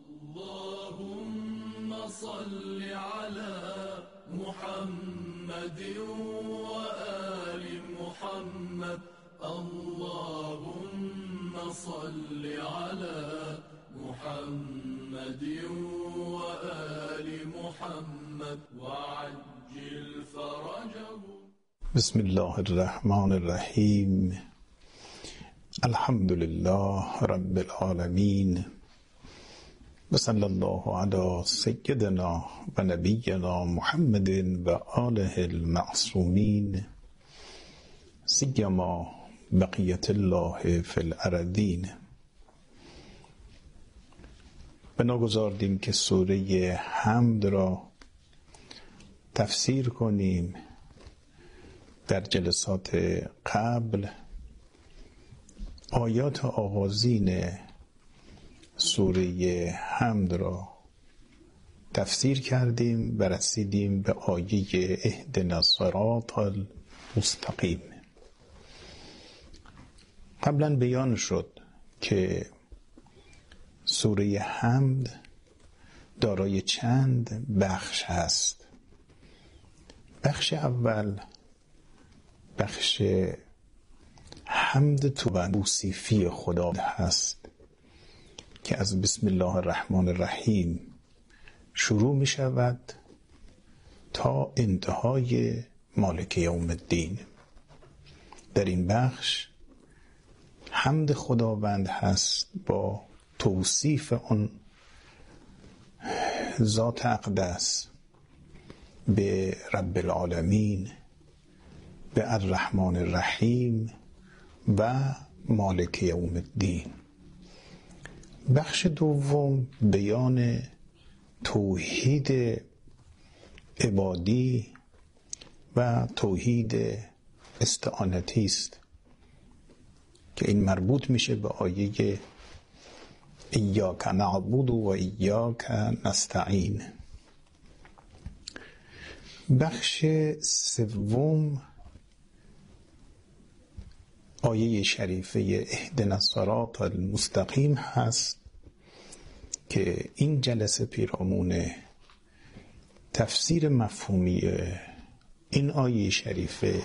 اللهم صل على محمد وآل محمد. اللهم صل على محمد وآل محمد وعجل فرجه. بسم الله الرحمن الرحیم. الحمد لله رب العالمین و صلی الله علی سیدنا و نبینا محمد و آله المعصومین سیما بقیت الله فی الارضین. بنا گذاردیم که سوره حمد را تفسیر کنیم. در جلسات قبل آیات آغازین سوره حمد را تفسیر کردیم و رسیدیم به آیه اهدنا الصراط المستقیم. قبلا بیان شد که سوره حمد دارای چند بخش هست. بخش اول بخش حمد توصیفی خدا هست که از بسم الله الرحمن الرحیم شروع می شود تا انتهای مالک یوم الدین. در این بخش حمد خداوند هست با توصیف آن ذات اقدس به رب العالمین، به الرحمن الرحیم و مالک یوم الدین. بخش دوم بیان توحید عبادی و توحید استعانتی است که این مربوط میشه به آیه ایاک نعبد و ایاک نستعین. بخش سوم آیه شریفه اهدنا الصراط المستقیم هست که این جلسه پیرامون تفسیر مفهومی این آیه شریفه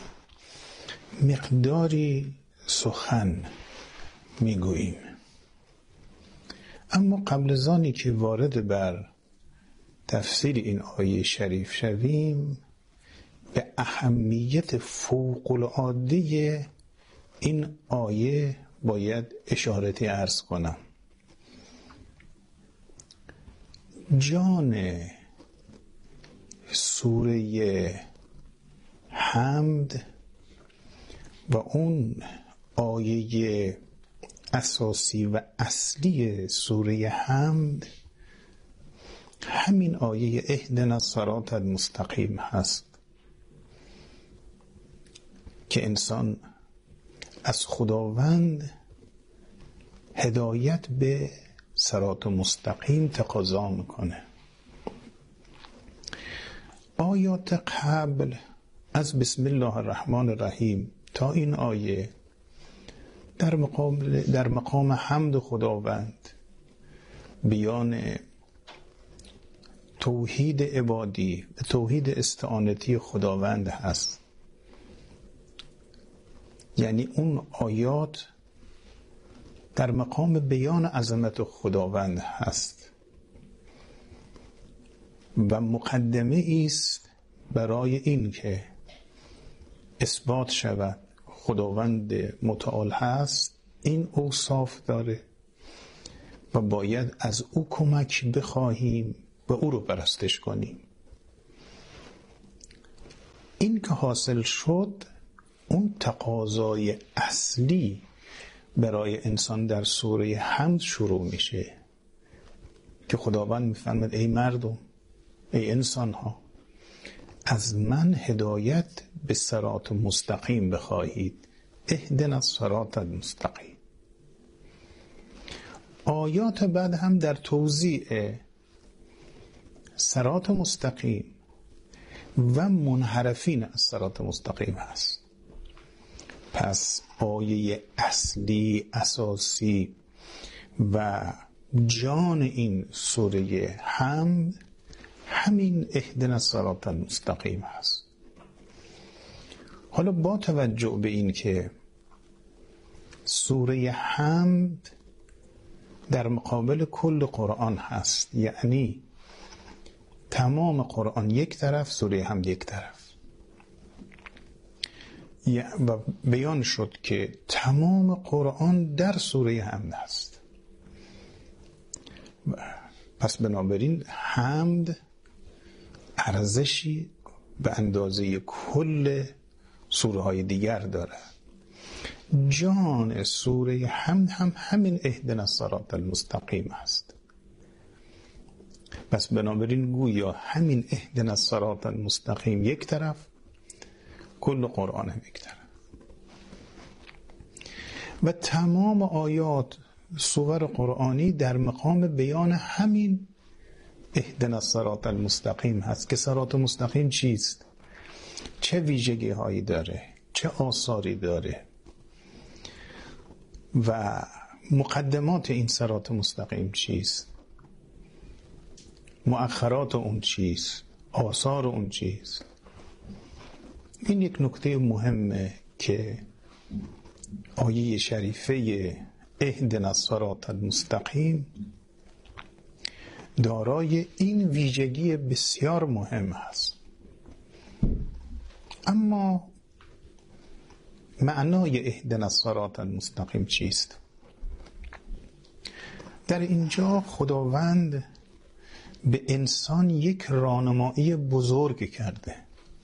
مقداری سخن میگوییم. اما قبل از آنی که وارد بر تفسیر این آیه شریف شویم، به اهمیت فوق‌العاده این آیه باید اشارتی عرض کنم. جان سوره حمد و اون آیه اساسی و اصلی سوره حمد همین آیه اهدنا الصراط المستقیم هست که انسان از خداوند هدایت به صراط مستقیم تقاضا میکنه. آیات قبل از بسم الله الرحمن الرحیم تا این آیه در مقام حمد خداوند بیان توحید عبادی و توحید استعانتی خداوند هست. یعنی اون آیات در مقام بیان عظمت خداوند هست و مقدمه است برای این که اثبات شود خداوند متعال هست، این اوصاف داره و باید از او کمک بخواهیم و او رو پرستش کنیم. این که حاصل شد، اون تقاضای اصلی برای انسان در سوره حمد شروع میشه که خداوند میفرماید ای مردم، ای انسان ها، از من هدایت به صراط مستقیم بخواهید. اهدنا الصراط المستقیم. آیات بعد هم در توضیح صراط مستقیم و منحرفین از صراط مستقیم هست. پس آیه اصلی اساسی و جان این سوره حمد همین اهدنا الصراط المستقیم هست. حالا با توجه به این که سوره حمد در مقابل کل قرآن هست، یعنی تمام قرآن یک طرف، سوره حمد یک طرف، و بیان شد که تمام قرآن در سوره حمد هست. پس بنابراین حمد ارزشی به اندازه کل سوره های دیگر داره. جان سوره حمد هم همین اهدنا الصراط المستقیم است. پس بنابراین گویا همین اهدنا الصراط المستقیم یک طرف، کل قرآن هم یک طرف، و تمام آیات سور قرآنی در مقام بیان همین اهدنا الصراط المستقیم هست که صراط مستقیم چیست، چه ویژگی هایی داره، چه آثاری داره و مقدمات این صراط مستقیم چیست، مؤخرات اون چیست، آثار اون چیست. این یک نکته مهمه که آیه شریفه اهدنا الصراط المستقیم دارای این ویژگی بسیار مهم است. اما معنای اهدنا الصراط المستقیم چیست؟ در اینجا خداوند به انسان یک راهنمایی بزرگ کرده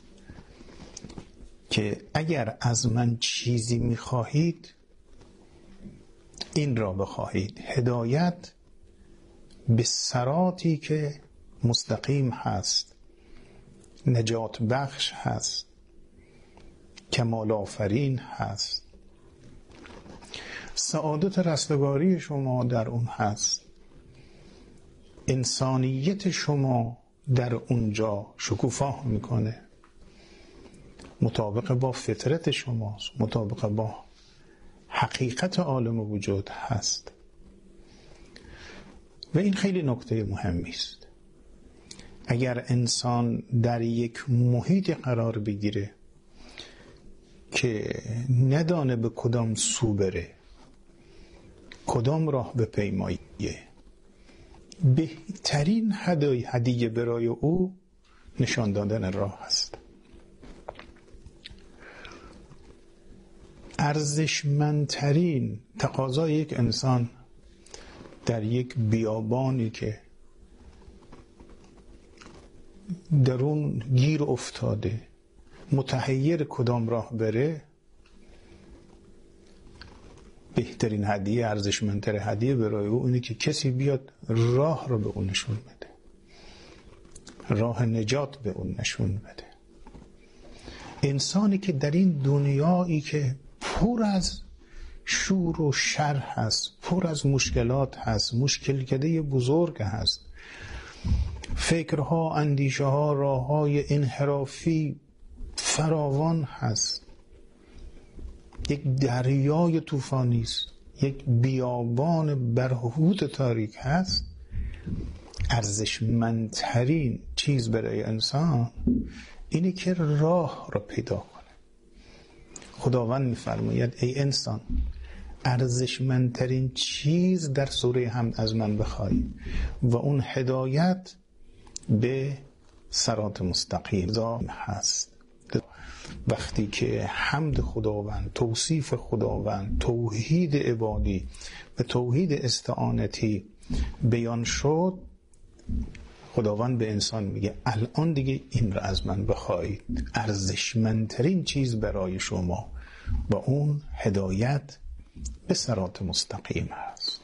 که اگر از من چیزی می‌خواهید این را بخواهید، هدایت به صراطی که مستقیم هست، نجات بخش هست، کمال آفرین هست، سعادت رستگاری شما در اون هست، انسانیت شما در اونجا شکوفا میکنه، مطابق با فطرت شماست، مطابق با حقیقت عالم وجود هست. و این خیلی نکته مهمی است. اگر انسان در یک محیط قرار بگیره که ندانه به کدام سو بره، کدام راه بپیمایه، بهترین هدیه برای او نشان دادن راه است. ارزشمندترین تقاضای یک انسان در یک بیابانی که در اون گیر افتاده، متحیر کدام راه بره، بهترین هدیه، ارزشمندتر هدیه برای او اینه که کسی بیاد راه رو به اون نشون بده، راه نجات به اون نشون بده. انسانی که در این دنیایی که پر از شور و شر هست، پر از مشکلات هست، مشکلکده بزرگ هست، فکرها، اندیشه ها، راه های انحرافی فراوان هست، یک دریای طوفانی است، یک بیابان برهوت تاریک هست، ارزشمندترین چیز برای انسان اینه که راه را پیدا کنه. خداوند می‌فرماید ای انسان، ارزشمندترین چیز در سوره حمد از من بخوای و اون هدایت به صراط مستقیم هست. وقتی که حمد خداوند، توصیف خداوند، توحید عبادی و توحید استعانتی بیان شد، خداوند به انسان میگه الان دیگه این را از من بخواید، ارزشمندترین چیز برای شما و اون هدایت به صراط مستقیم هست.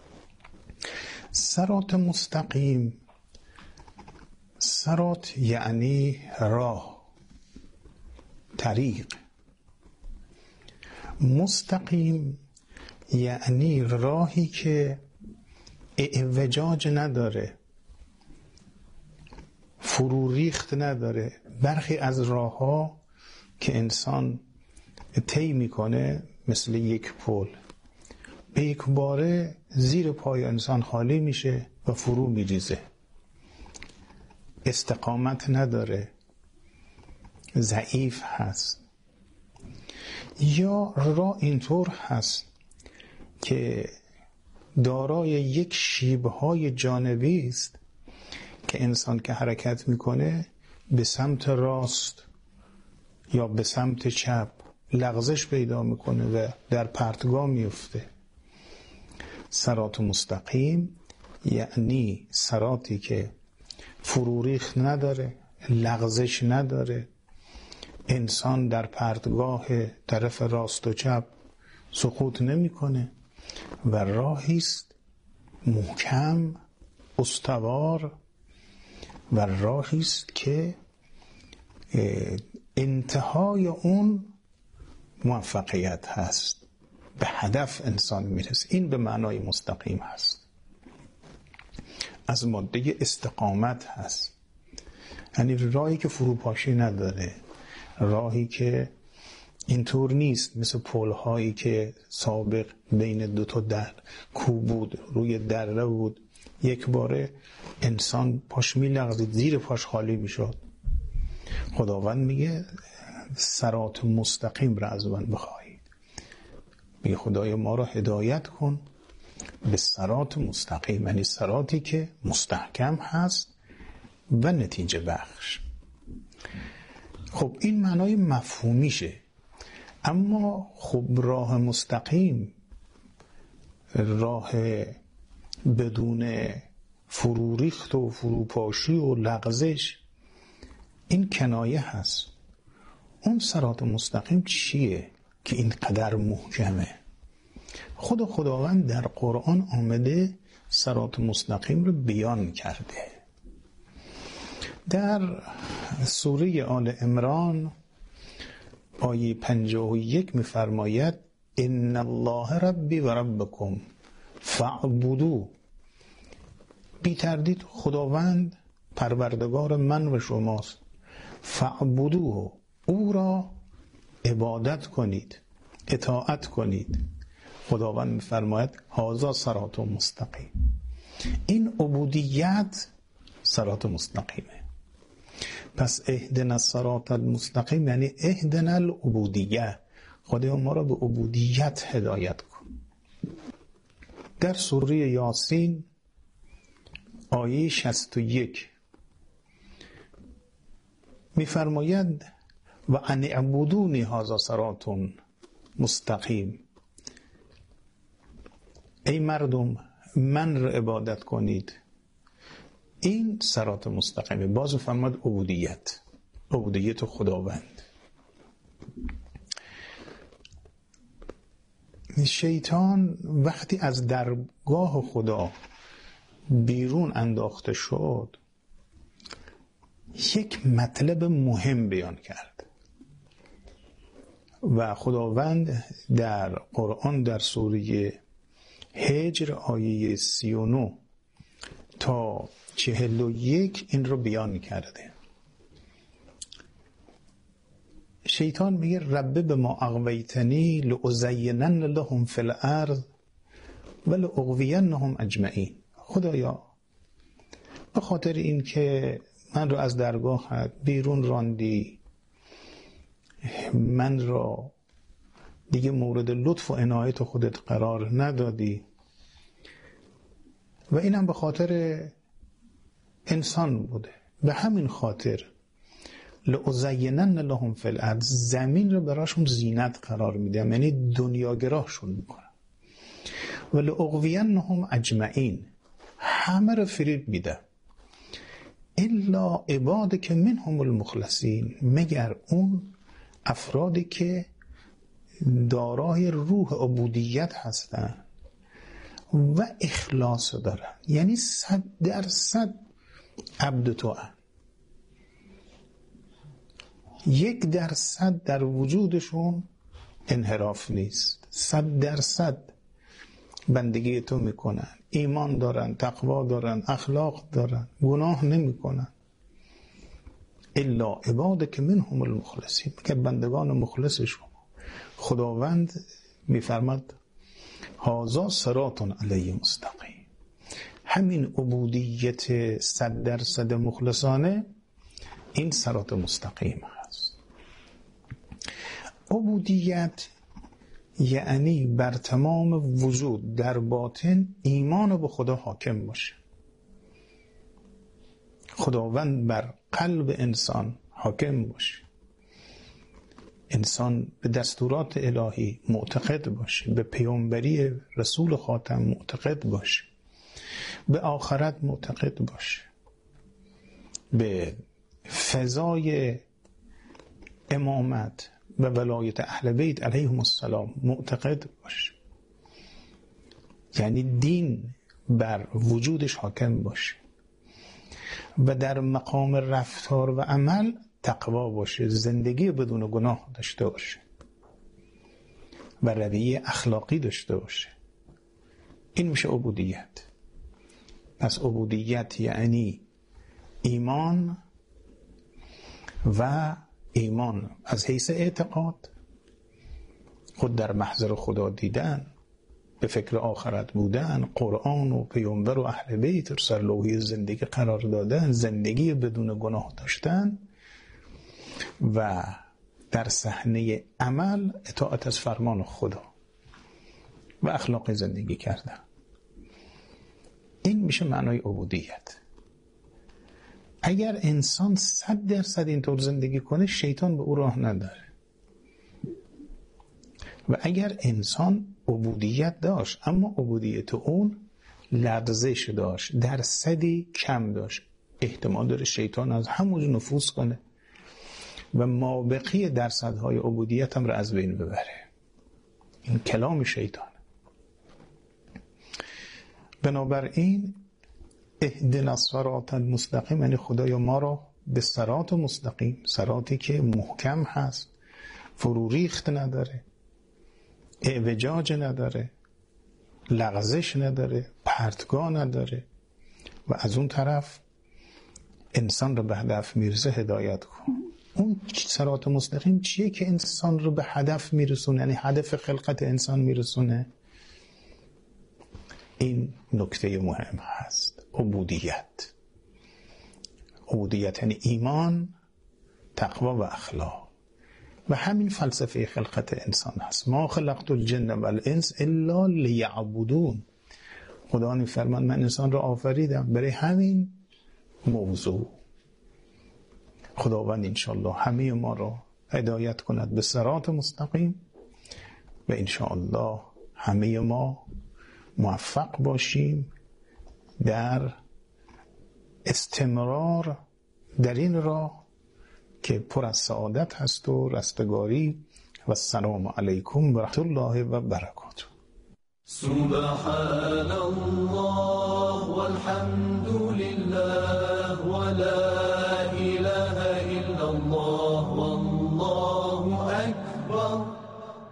صراط مستقیم، صراط یعنی راه، طریق. مستقیم یعنی راهی که اعوجاج نداره، فرو ریخت نداره. برخی از راه‌ها که انسان طی میکنه مثل یک پل، به یک باره زیر پای انسان خالی میشه و فرو میریزه. استقامت نداره، ضعیف هست. یا راه اینطور هست که دارای یک شیبهای جانبی است که انسان که حرکت میکنه به سمت راست یا به سمت چپ لغزش پیدا میکنه و در پرتگاه میفته. صراط مستقیم یعنی صراطی که فروریخت نداره، لغزش نداره، انسان در پرتگاه طرف راست و چپ سقوط نمیکنه و راهی است محکم، استوار و راهی است که انتهای اون موفقیت هست، به هدف انسان میرسه. این به معنای مستقیم هست، از ماده استقامت هست، یعنی راهی که فروپاشی نداره، راهی که اینطور نیست مثل پل‌هایی که سابق بین دو تا در کوه بود، روی دره بود، یک باره انسان پاش میلغزید، زیر پاش خالی میشد. خداوند میگه صراط مستقیم را از من بخواهید، میگه خدای ما را هدایت کن به صراط مستقیم، یعنی صراطی که مستحکم هست و نتیجه بخش. خب این معنای مفهومیشه. اما خب راه مستقیم، راه بدون فروریخت و فروپاشی و لغزش، این کنایه هست. اون صراط مستقیم چیه که اینقدر محکمه؟ خداوند در قرآن آمده صراط مستقیم رو بیان کرده. در سوره آل عمران آیه 51 می‌فرماید ان الله ربی و ربکم فاعبدوه. بی تردید خداوند پروردگار من و شماست. فاعبدوه، او را عبادت کنید، اطاعت کنید. خداوند می‌فرماید هذا صراط مستقیم. این عبودیت صراط مستقیمه. پس اهدنا الصراط المستقیم یعنی اهدنا العبودیه، خدای ما را به عبودیت هدایت کن. در سوره یاسین آیه 61 می‌فرماید و ان اعبدونی هذا صراط مستقیم. ای مردم من را عبادت کنید، این صراط مستقیمه. باز فرمود عبودیت خداوند. شیطان وقتی از درگاه خدا بیرون انداخته شد، یک مطلب مهم بیان کرد و خداوند در قرآن در سوره هجر آیه 39 تا 41 این رو بیان کرده. شیطان میگه رب بما اغویتنی لأزینن لهم فی الارض ولأغوینهم اجمعین. خدایا به خاطر این که من رو از درگاهت بیرون راندی، من را دیگه مورد لطف و عنایت خودت قرار ندادی و اینم به خاطر انسان بوده، به همین خاطر لأزینن لهم فی الارض، زمین رو براشون زینت قرار میدم، یعنی دنیاگراهشون میکنم. و لأغوینهم اجمعین، همه رو فریب میدم، الا عبادک منهم المخلصین، مگر اون افرادی که دارای روح عبودیت هستن و اخلاص دارن، یعنی 100% عبد تو هستن، 1% در وجودشون انحراف نیست، 100% بندگی تو میکنن، ایمان دارن، تقوا دارن، اخلاق دارن، گناه نمیکنن. الا عبادک منهم المخلصین، که بندگان مخلص شما. خداوند میفرماد هذا صراط علی مستقیم. همین عبودیت 100% مخلصانه این صراط مستقیم هست. عبودیت یعنی بر تمام وجود در باطن ایمان به خدا حاکم باشه. خداوند بر قلب انسان حاکم باشه. انسان به دستورات الهی معتقد باشه، به پیامبری رسول خاتم معتقد باشه، به آخرت معتقد باشه، به فضای امامت و ولایت اهل بیت علیهم السلام معتقد باشه. یعنی دین بر وجودش حاکم باشه و در مقام رفتار و عمل تقوا باشه، زندگی بدون گناه داشته باشه و رویه اخلاقی داشته باشه. این میشه عبودیت. پس عبودیت یعنی ایمان و ایمان از حیث اعتقاد، خود در محضر خدا دیدن، به فکر آخرت بودن، قرآن و پیامبر و اهل بیت رو سر لوحه زندگی قرار دادن، زندگی بدون گناه داشتن و در صحنه عمل اطاعت از فرمان خدا و اخلاق زندگی کردن. این میشه معنای عبودیت. اگر انسان 100% اینطور زندگی کنه شیطان به او راه نداره. و اگر انسان عبودیت داشت اما عبودیت اون لرزش داشت، درصدی کم داشت، احتمال داره شیطان از همونجا نفوذ کنه و مابقی درصدهای عبودیت هم را از بین ببره. این کلام شیطان. بنابراین اهدنا الصراط المستقیم یعنی خدایا ما را به صراط مستقیم، صراطی که محکم هست، فروریخت نداره، اعوجاج نداره، لغزش نداره، پرتگاه نداره و از اون طرف انسان رو به هدف میرسه هدایت کن. اون صراط مستقیم چیه که انسان رو به هدف میرسونه، یعنی هدف خلقت انسان میرسونه؟ این نکته مهم هست. عبودیت یعنی ایمان، تقوا و اخلاق و همین فلسفه خلقت انسان هست. ما خلقت الجن و الانس الا لیعبدون. خدا میفرمان من انسان را آفریدم برای همین موضوع. خداوند انشاءالله همه ما را هدایت کند به صراط مستقیم و انشاءالله همه ما موفق باشیم در استمرار در این راه که پر از سعادت هست و رستگاری. و السلام علیکم و رحمت الله و برکاته. سبحان الله والحمد لله ولا